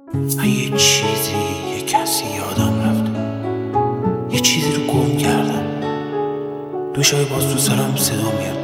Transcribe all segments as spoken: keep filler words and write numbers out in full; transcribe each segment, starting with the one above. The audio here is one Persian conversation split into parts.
یه چیزی یه کسی یادم رفته، یه چیزی رو گم کردم. دو شای باز تو سرم صدا میاد،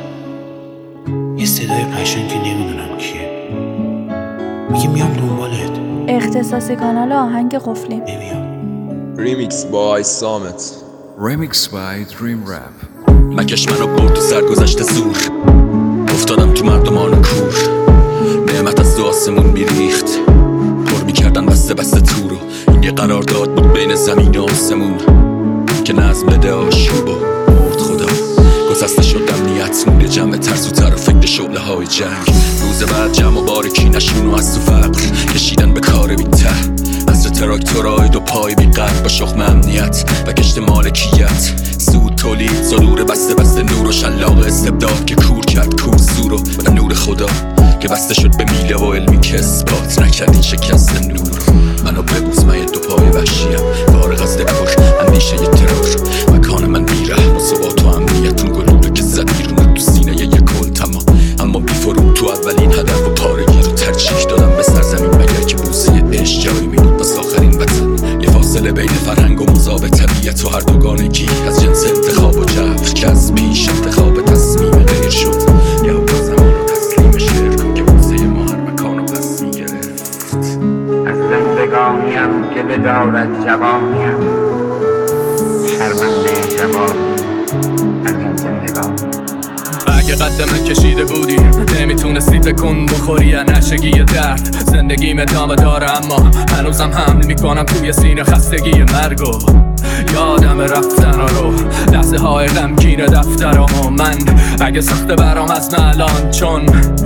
یه صدای قشنگ که نمیدونم کیه، میگه میام دنبالت. اختصاصی کانال آهنگ قفلی. نمیاد. ریمیکس بای سامت. ریمیکس بای دریم رپ. مکش منو برد تو سرگذشت زور، افتادم تو مردمان کور. نعمت از دو آسمون میریخت، پر میکردن بسته بسته تو رو. این یه قرارداد بود بین زمین و آسمون که نظم بده آشوب و مرد خدا. گسسته شد امنیت، مونده جمع ترسوتر و فکر شعله های جنگ. روز بعد جمع و بارکی نشون و از تو فقر کشیدن به کار بی ته. عصر تراکتورهای دو پای بی قرد با شخم امنیت و کشت مالکیت. سود تولید صدور بسته بسته نور و شلاق استبداد که کور کرد کور سور و نور خدا که بسته شد به میله و علمی که اثبات نکرد این شکست نور. منو ببوز، من یه دو پای وحشیم فارغ از دکور اندیشه یه ترور. مکان من بیرحم و ثبات و امنیتون گلوله که زد بیرون تو سینه یه کل تمام. اما بی فرود تو اولین هدف و پارگی رو ترجیح دادم به سرزمین مگر که بوسه عشق جایی میبود بس آخرین وطن. یه فاصله بین فرهنگ و مذاب طبیعت و هر دوگانگی از جنس انتخاب و جبر که از پیش انتخاب تصمیم غیر شد. یا با زمان و تسلیم شعر کن که بوسه ما هر مکان و پس میگرفت. از زندگانیم که بدارد جوانیم، شرمنده جوان از این زندگان. اگه قدم کشیده بودی نمیتونستی تکون بخوری یا نشگی درد. زندگیم ادامه داره اما هنوزم حمل میکنم توی سینه خستگی مرگو. یادم رفتن رو لحظه های غمگین دفترامو. من اگه سخته برام از الان چون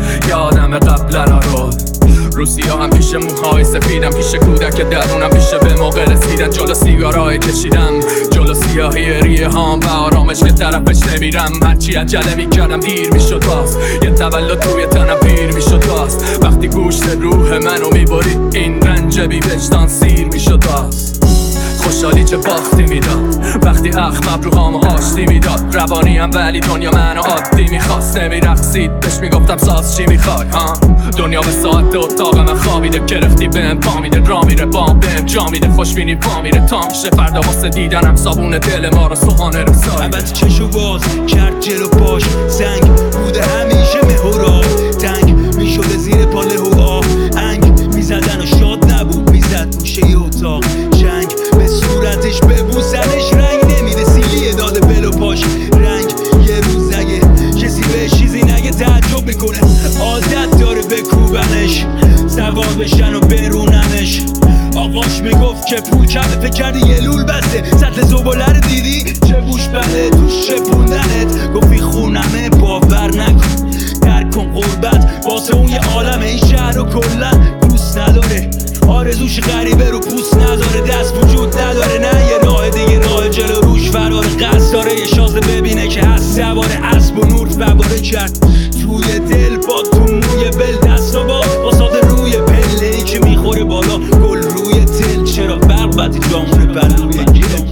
یادم قبلا رو. روسیا هم پیش موهای سفیدم، پیش کودک درونم، پیش به موقع رسیدن جلو سیگارای کشیدم، جلو سیاهی ریه هام و آرامش که طرفش نمیرم. هرچی عجله میکردم دیر میشد باز، یه تولد توی تنم پیر میشد باز. وقتی گوشت روح منو میبرید این رنج بی وجدان سیر میشد باز. خوشحالی چه باختی میداد وقتی اخم ابروهامو آشتی میداد. روانی هم ولی دنیا منو عادی میخواست، نمیرقصید بهش میگفتم ساز چی میخوای ها. دنیا به ساعت اتاق من خوابیده، کرختی بهم پا میده، را میره بام بهم جا میده، خوشبینی پا میره تا میشه فردا واسه دیدنم صابون دل ما رو سوهانه رسایده. عبد چشو باز کرد جلو پاش زنگ بوده همیشه مهورا تنگ میشده زیر پاله و آه انگ میزدن و شاد نبود میزد گوشه اتاق جنگ به صورتش ببوسنش رنگ نمیده سیلیه داده بلو پاش رنگ. یه روز اگه کسی به چیزی نگه تعجب میکنه، عادت داره بکوبنش سوار بشن و بروننش. آقاش میگفت که پول کمه، فکر کردی یه لول بسته، سطل زباله رو دیدی چه بوش بله توش شپوندنت. گفتی خونمه باور نکن درک کن قربت واسه اون یه عالمه. این شهر رو کلن دوست نداره، آرزوش غریبه رو پوست نداره، دست وجود نداره نه یه راه دیگه راه جلو روش فرار قصد داره. یه شازده ببینه که هست سواره اسب و نور فواره کرد توی دل با تو موی بل دست و با باساده روی پله ای که میخوره بالا گل روی تل. چرا برق بدی جامونه بلوی گیره.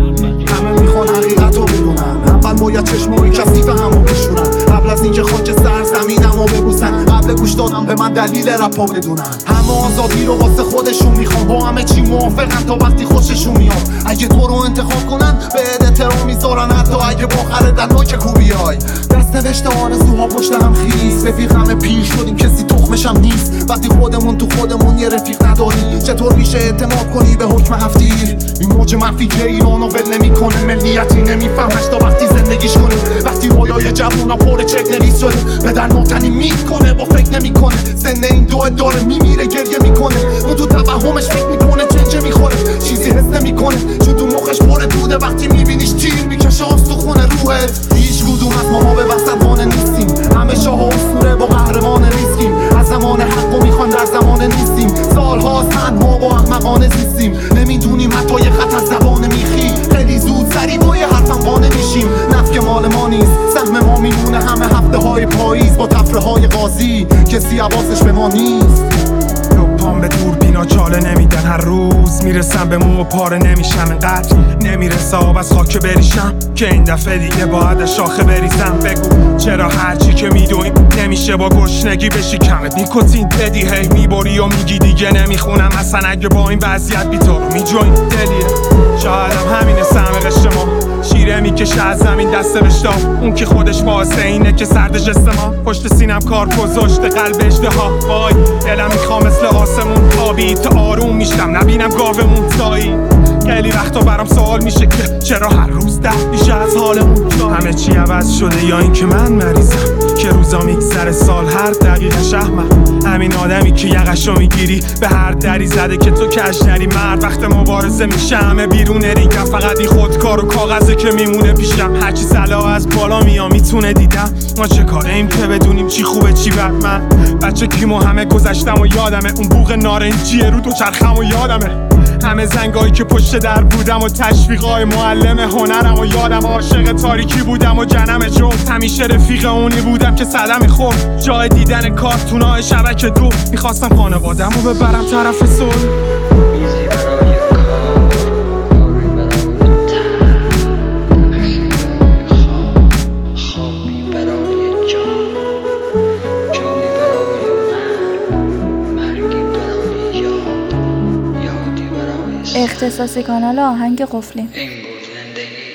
همه میخوان حقیقت رو بدونن، اول باید چشمایی کثیف همو بشونن قبل از اینکه خاک سر زمینمو ببوسن. قبل گوش دادم به من دلیل رپا بدونن، همه آزادی رو واسه خودشون میخوان، با همه چی موافقن تا وقتی خوششون میاد. اگه تو رو انتخاب کنن به احترام میذارن حتی اگه با خردن نوک کوبیای. دست نوشته آرزوها پشت هم خیز، رفیق همه پیر شدیم کسی تخمشم نیست. وقتی خودمون تو خودمون یه رفیق نداریم چطور میشه اعتماد کنی به حکم هفتیر؟ این موج منفی که ایرانو ول نمیکنه، ملیتی نمیفهمش تا وقتی زندگیش کنه. وقتی رویای جوونا پر چک نویس شده به در نوتنی میکنه با فکر نمیکنه. سن این دو داره میمیره گریه میکنه، اون تو توهمش فکر میکنه چنچه میخوره چیزی حس نمیکنه چون تو مخش پر دوده. وقتی میبینیش تیر میکشه آستخونه روحت. هیچ کدوم از ما به وسط وانه نیستیم، همه شاه و اسطوره با قهرمان ریسکیم. از زمان حقو میخوان در زمان نیستیم، سالها تنها با احمقانه زیستیم. نمیدونیم حتی یه خط از زبان میخی، خیلی زود سری با یه حرفم قانه میشیم. نفت که مال ما نیست، سهم ما میمونه همه هفته های پاییز با تفره های قاضی، کسی حواسش به ما نیست. پام به دوربینا چاله نمیدن، هر روز میرسم به مو و پاره نمیشم، انقدر نمیرسه آب از خاک بریشم که این دفعه دیگه باید از شاخه بریزم. بگو چرا هرچی که میدویم نمیشه با گشنگی بشی کمت نیکوتین بدی، هی میبری و میگی دیگه نمیخونم، اصلا اگه با این وضعیت بی تو رو میجوین دلیه. شایدم همینه سهم قشت ما، شیره میکشه از زمین دست بشتاب، اون که خودش باعث اینه که سرد جست ما پشت سینم کار گذاشته قلب اژدها. وای دلم میخوام مثل آسمون خوابی تا آروم میشم نبینم گاومون تایی. خیلی وقتا برام سوال میشه که چرا هر روز درد میشه از حالمون. همه چی عوض شده یا این که من مریضم که روزا میگذره سال هر دقیقه شهمم. همین آدمی که یقشو میگیری به هر دری زده که تو کشنری مرد. وقت مبارزه میشه همه بیرون ریگم، فقط این خودکار و کاغذه که میمونه پیشم. هرچی صلاح از بالا میام میتونه دیدم ما چه کاریم که بدونیم چی خوبه چی بد. من بچه کیمو همه گذشتم و یادمه، اون بوق نارنجیه رو دوچرخم و یادمه، همه زنگایی که پشت در بودم و تشویقای معلم هنرم و یادم عاشق تاریکی بودم و جنم جفت. همیشه رفیق اونی بودم که صدم خورد جای دیدن کارتونای شبکه دو. میخواستم خانوادم رو ببرم طرف صلح، میزی برای کار، کاری برای تن، نقشی برای خواب، خوابی برای جان، جانی برای من، مرگی برای یاد، یادی برای سن. اختصاصی کانال آهنگ قفلی. این بود زندگی.